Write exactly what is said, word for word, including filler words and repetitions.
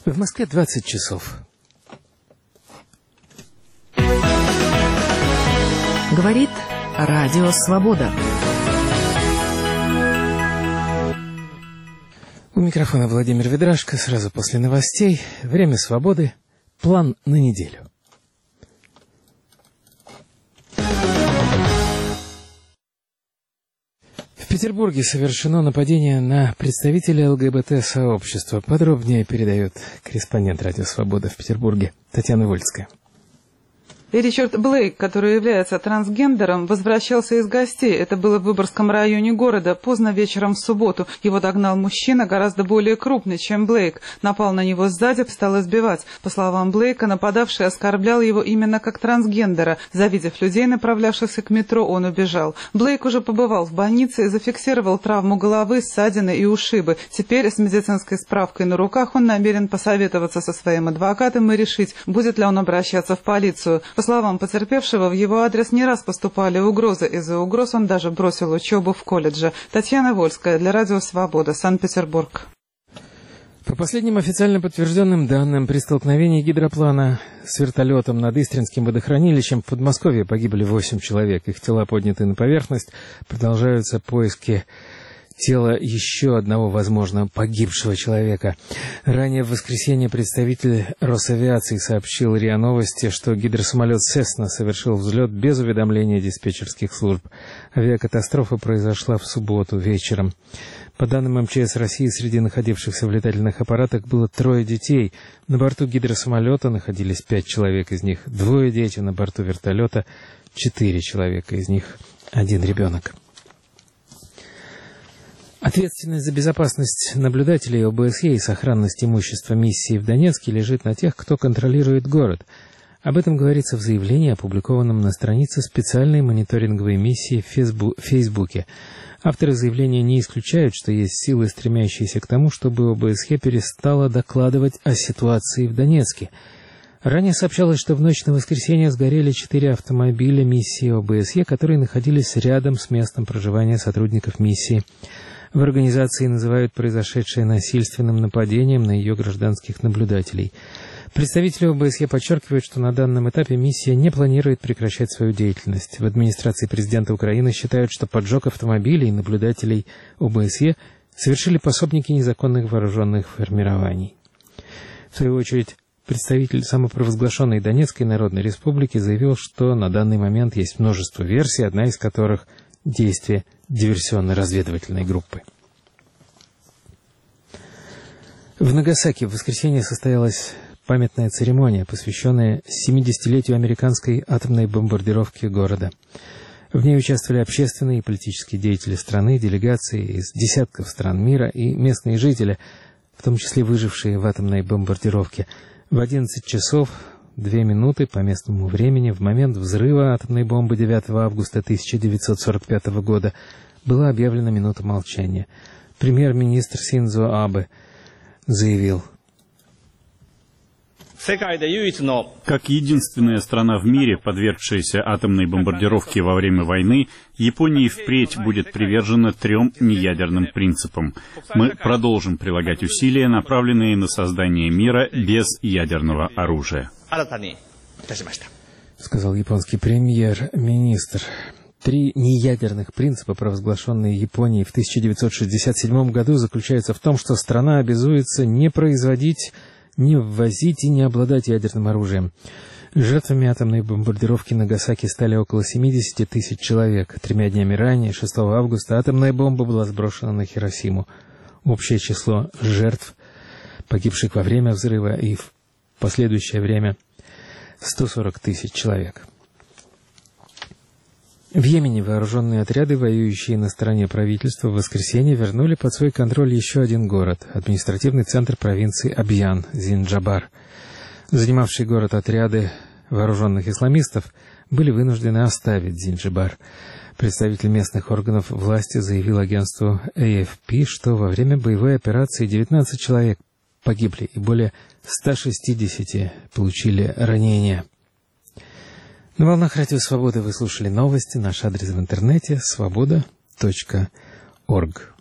В Москве двадцать часов. Говорит Радио Свобода. У микрофона Владимир Ведрашко. Сразу после новостей. Время свободы. План на неделю. В Петербурге совершено нападение на представителя ЛГБТ-сообщества. Подробнее передает корреспондент Радио Свобода в Петербурге Татьяна Вольская. Ричард Блейк, который является трансгендером, возвращался из гостей. Это было в Выборгском районе города. Поздно вечером в субботу его догнал мужчина, гораздо более крупный, чем Блейк. Напал на него сзади, стал избивать. По словам Блейка, нападавший оскорблял его именно как трансгендера. Завидев людей, направлявшихся к метро, он убежал. Блейк уже побывал в больнице и зафиксировал травму головы, ссадины и ушибы. Теперь с медицинской справкой на руках он намерен посоветоваться со своим адвокатом и решить, будет ли он обращаться в полицию. По словам потерпевшего, в его адрес не раз поступали угрозы. Из-за угроз он даже бросил учебу в колледже. Татьяна Вольская для Радио Свобода, Санкт-Петербург. По последним официально подтвержденным данным, при столкновении гидроплана с вертолетом над Истринским водохранилищем в Подмосковье погибли восемь человек. Их тела подняты на поверхность. Продолжаются поиски тела еще одного, возможно, погибшего человека. Ранее в воскресенье представитель Росавиации сообщил РИА Новости, что гидросамолет «Сесна» совершил взлет без уведомления диспетчерских служб. Авиакатастрофа произошла в субботу вечером. По данным эм че эс России, среди находившихся в летательных аппаратах было трое детей. На борту гидросамолета находились пять человек, из них двое дети, на борту вертолета четыре человека, из них один ребенок. Ответственность за безопасность наблюдателей о бэ эс е и сохранность имущества миссии в Донецке лежит на тех, кто контролирует город. Об этом говорится в заявлении, опубликованном на странице специальной мониторинговой миссии в Фейсбуке. Авторы заявления не исключают, что есть силы, стремящиеся к тому, чтобы о бэ эс е перестала докладывать о ситуации в Донецке. Ранее сообщалось, что в ночь на воскресенье сгорели четыре автомобиля миссии о бэ эс е, которые находились рядом с местом проживания сотрудников миссии. В организации называют произошедшее насильственным нападением на ее гражданских наблюдателей. Представители о бэ эс е подчеркивают, что на данном этапе миссия не планирует прекращать свою деятельность. В администрации президента Украины считают, что поджог автомобилей наблюдателей о бэ эс е совершили пособники незаконных вооруженных формирований. В свою очередь, представитель самопровозглашенной Донецкой Народной Республики заявил, что на данный момент есть множество версий, одна из которых – действия диверсионно-разведывательной группы. В Нагасаки в воскресенье состоялась памятная церемония, посвященная семидесятилетию американской атомной бомбардировки города. В ней участвовали общественные и политические деятели страны, делегации из десятков стран мира и местные жители, в том числе выжившие в атомной бомбардировке. В одиннадцать часов две минуты по местному времени в момент взрыва атомной бомбы девятого августа тысяча девятьсот сорок пятого года была объявлена минута молчания. Премьер-министр Синдзо Абе заявил: как единственная страна в мире, подвергшаяся атомной бомбардировке во время войны, Япония впредь будет привержена трем неядерным принципам. Мы продолжим прилагать усилия, направленные на создание мира без ядерного оружия. Сказал японский премьер-министр. Три неядерных принципа, провозглашенные Японией в тысяча девятьсот шестьдесят седьмом году, заключаются в том, что страна обязуется не производить, не ввозить и не обладать ядерным оружием. Жертвами атомной бомбардировки Нагасаки стали около семьдесят тысяч человек. Тремя днями ранее, шестого августа, атомная бомба была сброшена на Хиросиму. Общее число жертв, погибших во время взрыва и в последующее время, сто сорок тысяч человек. В Йемене вооруженные отряды, воюющие на стороне правительства, в воскресенье вернули под свой контроль еще один город, административный центр провинции Абьян, Зинджабар. Занимавшие город отряды вооруженных исламистов были вынуждены оставить Зинджибар. Представитель местных органов власти заявил агентству эй эф пи, что во время боевой операции девятнадцать человек погибли и более ста шестидесяти получили ранения. На волнах Радио Свобода вы слушали новости. Наш адрес в интернете — свобода точка орг.